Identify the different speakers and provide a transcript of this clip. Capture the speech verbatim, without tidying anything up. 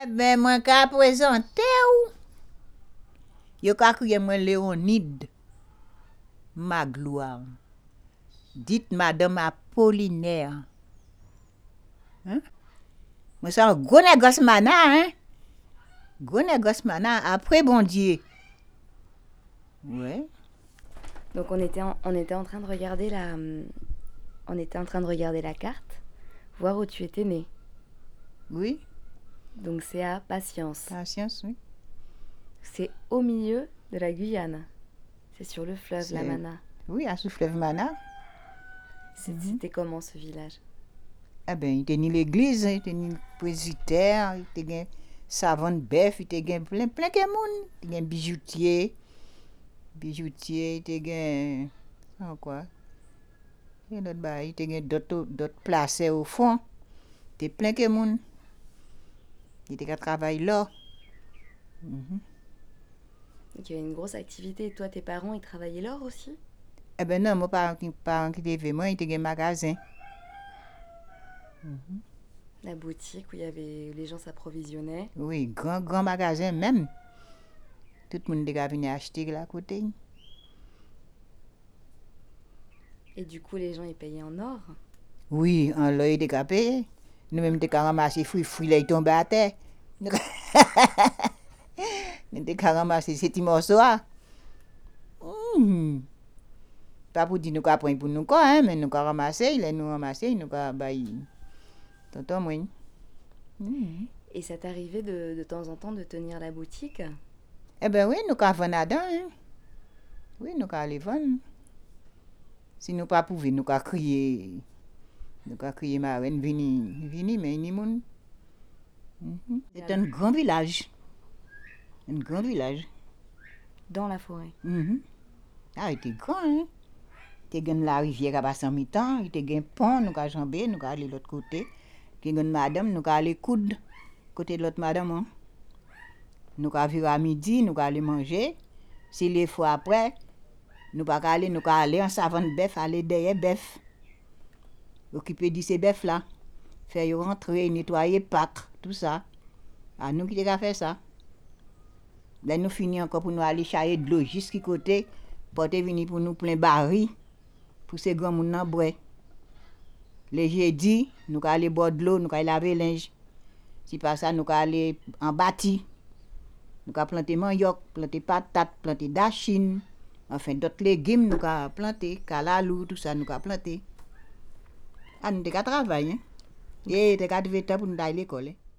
Speaker 1: Ben, moi, qu'à présenter ou, yo ka kriye moi Léonide Magloire. Dites Madame Apollinaire. Hein? Moi, c'est un gros négoce mana, hein? Gros négoce mana, après bon Dieu. Ouais.
Speaker 2: Donc on était en, on était en train de regarder la on était en train de regarder la carte, voir où tu étais né.
Speaker 1: Oui.
Speaker 2: Donc c'est à Patience.
Speaker 1: Patience, oui.
Speaker 2: C'est au milieu de la Guyane. C'est sur le fleuve
Speaker 1: C'est-
Speaker 2: la Mana.
Speaker 1: Oui, à sous fleuve Mana.
Speaker 2: C'est-
Speaker 1: Mhm.
Speaker 2: C'était comment ce village?
Speaker 1: Eh ben, il était ni l'église, il était ni le presbytère, il était gen savant bœuf, il était gen plein plein de monde, il était gen bijoutier, bijoutier, il était gen ça quoi? Il y a d'autres bail, il était gen d'autres d'autres placés au fond. Il était plein de monde. Il était qu'à travailler là. Mhm.
Speaker 2: Donc il y avait une grosse activité. Et toi, tes parents, ils travaillaient l'or aussi?
Speaker 1: Eh ben non, mon parent qui parent qui était moi, il était gen magasin.
Speaker 2: La boutique où il y avait les gens s'approvisionnaient.
Speaker 1: Oui, grand grand magasin même. Tout le monde était venu acheter là à côté.
Speaker 2: Et du coup, les gens, ils payaient en or.
Speaker 1: Oui, en là, il était qu'à payer. Nous-mêmes, nous avons ramassé fruits, fruits, là, ils tombaient à terre. Nous avons ramassé ces petits morceaux. Mm. Pas pour dire nous avons pris pour nous, quoi, hein, mais nous avons ramassé, ils nous ramassé, nous avons baillé. Tonton, moi. Mm.
Speaker 2: Et ça t'arrivait de, de temps en temps de tenir la boutique?
Speaker 1: Eh bien, oui, nous avons vendu là-dedans. Hein. Oui, nous avons allé vendre. Si nous pas pouvions, nous avons crié. Nous avons crié, ma reine, vini, vini, mais ni moun. Mm-hmm. C'est un grand village. Un grand village.
Speaker 2: Dans la forêt.
Speaker 1: Mm-hmm. Ah, il était grand, hein? Il était la rivière à passer en mi-temps, il était un pont, nous avons jambé, nous avons allé de l'autre côté. Il y a une madame, nous avons allé coudre, côté de l'autre madame. Hein? Nous avons vu à midi, nous avons allé manger. Si les fois après, nous avons allé, nous avons allé en savane bœuf, aller derrière bœuf. Occuper de ces bœufs là. Faire rentrer, nettoyer, pack, tout ça. Ah, nous qui avons fait ça. Là, nous finissons encore pour nous aller chercher de l'eau jusqu'à côté, porter venir pour nous plein baril, pour ces grands moun nan boire. Les jeudis, nous allons aller boire de l'eau, nous allons laver linge. Si pas ça, nous allons aller en bâti. Nous allons planter manioc, planter patate, planter dachine, enfin d'autres légumes, nous allons planter, calalou, tout ça, nous allons planter. Ah, nous allons travailler. Hein? Et nous allons faire pour nous aller à l'école.